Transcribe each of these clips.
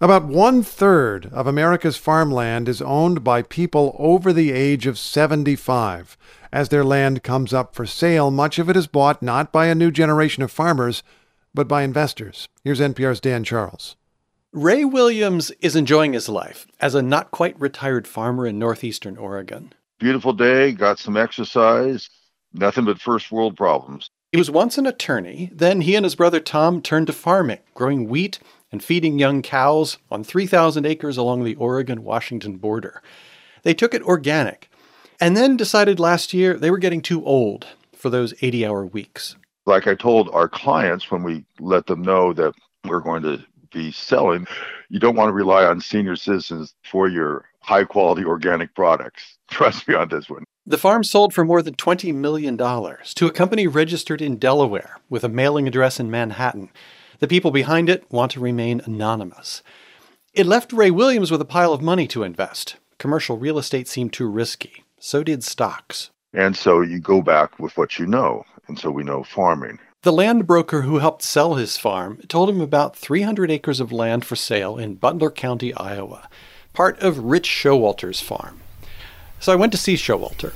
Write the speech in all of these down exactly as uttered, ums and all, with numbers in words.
About one-third of America's farmland is owned by people over the age of seventy-five. As their land comes up for sale, much of it is bought not by a new generation of farmers, but by investors. Here's N P R's Dan Charles. Ray Williams is enjoying his life as a not-quite-retired farmer in northeastern Oregon. Beautiful day, got some exercise, nothing but first-world problems. He was once an attorney. Then he and his brother Tom turned to farming, growing wheat and feeding young cows on three thousand acres along the Oregon-Washington border. They took it organic, and then decided last year they were getting too old for those eighty-hour weeks. Like I told our clients when we let them know that we're going to be selling, you don't want to rely on senior citizens for your high-quality organic products. Trust me on this one. The farm sold for more than twenty million dollars to a company registered in Delaware with a mailing address in Manhattan. The people behind it want to remain anonymous. It left Ray Williams with a pile of money to invest. Commercial real estate seemed too risky. So did stocks. And so you go back with what you know. And so we know farming. The land broker who helped sell his farm told him about three hundred acres of land for sale in Butler County, Iowa, part of Rich Showalter's farm. So I went to see Showalter.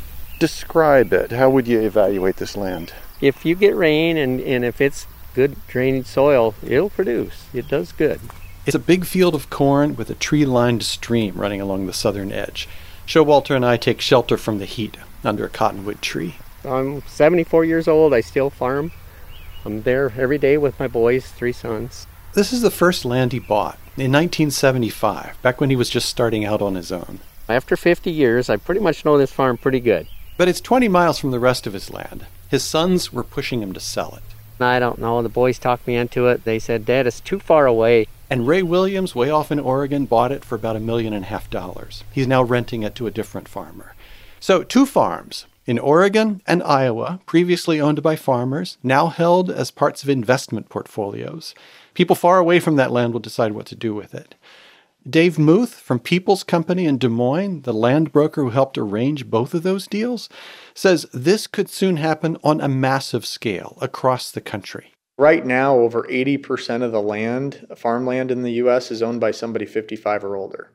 Describe it. How would you evaluate this land? If you get rain and, and if it's good drainage soil, it'll produce. It does good. It's a big field of corn with a tree-lined stream running along the southern edge. Showalter and I take shelter from the heat under a cottonwood tree. I'm seventy-four years old. I still farm. I'm there every day with my boys, three sons. This is the first land he bought in nineteen seventy-five, back when he was just starting out on his own. After fifty years, I pretty much know this farm pretty good. But it's twenty miles from the rest of his land. His sons were pushing him to sell it. I don't know. The boys talked me into it. They said, Dad, it's too far away. And Ray Williams, way off in Oregon, bought it for about a million and a half dollars. He's now renting it to a different farmer. So two farms in Oregon and Iowa, previously owned by farmers, now held as parts of investment portfolios. People far away from that land will decide what to do with it. Dave Muth from People's Company in Des Moines, the land broker who helped arrange both of those deals, says this could soon happen on a massive scale across the country. Right now, over eighty percent of the land, farmland in the U S is owned by somebody fifty-five or older.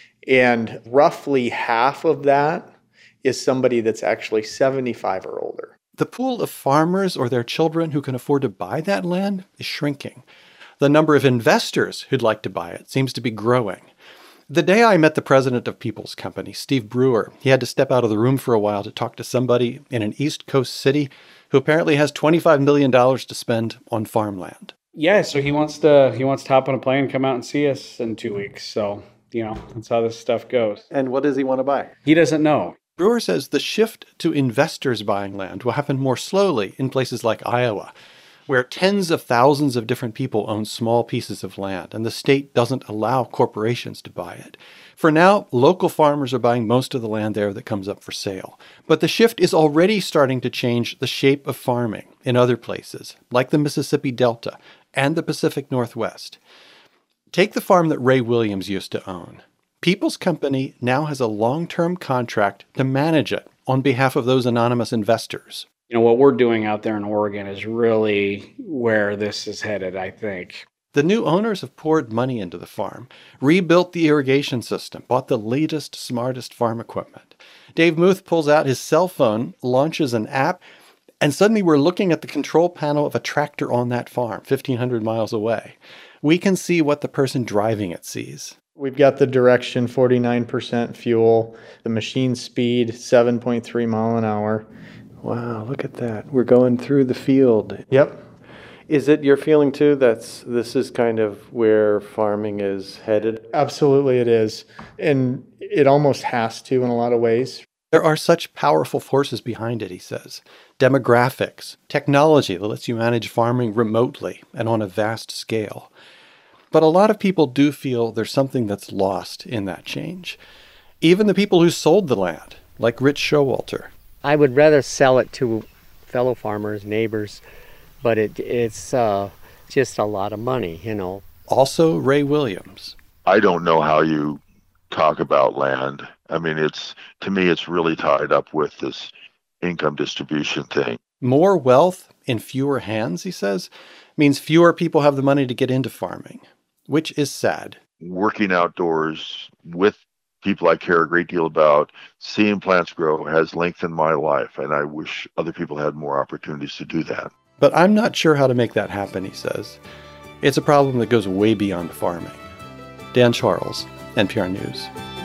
And roughly half of that is somebody that's actually seventy-five or older. The pool of farmers or their children who can afford to buy that land is shrinking. The number of investors who'd like to buy it seems to be growing. The day I met the president of People's Company, Steve Brewer, he had to step out of the room for a while to talk to somebody in an East Coast city who apparently has twenty-five million dollars to spend on farmland. Yeah, so he wants to he wants to hop on a plane and come out and see us in two weeks. So, you know, that's how this stuff goes. And what does he want to buy? He doesn't know. Brewer says the shift to investors buying land will happen more slowly in places like Iowa, where tens of thousands of different people own small pieces of land, and the state doesn't allow corporations to buy it. For now, local farmers are buying most of the land there that comes up for sale. But the shift is already starting to change the shape of farming in other places, like the Mississippi Delta and the Pacific Northwest. Take the farm that Ray Williams used to own. People's Company now has a long-term contract to manage it on behalf of those anonymous investors. You know, what we're doing out there in Oregon is really where this is headed, I think. The new owners have poured money into the farm, rebuilt the irrigation system, bought the latest, smartest farm equipment. Dave Muth pulls out his cell phone, launches an app, and suddenly we're looking at the control panel of a tractor on that farm, fifteen hundred miles away. We can see what the person driving it sees. We've got the direction, forty-nine percent fuel, the machine speed, seven point three mile an hour. Wow, look at that. We're going through the field. Yep. Is it your feeling, too, that this is kind of where farming is headed? Absolutely it is. And it almost has to in a lot of ways. There are such powerful forces behind it, he says. Demographics, technology that lets you manage farming remotely and on a vast scale. But a lot of people do feel there's something that's lost in that change. Even the people who sold the land, like Rich Showalter. I would rather sell it to fellow farmers, neighbors, but it it's uh, just a lot of money, you know. Also Ray Williams. I don't know how you talk about land. I mean, it's to me, it's really tied up with this income distribution thing. More wealth in fewer hands, he says, means fewer people have the money to get into farming. which is sad. Working outdoors with people I care a great deal about, seeing plants grow has lengthened my life, and I wish other people had more opportunities to do that. But I'm not sure how to make that happen, he says. It's a problem that goes way beyond farming. Dan Charles, N P R News.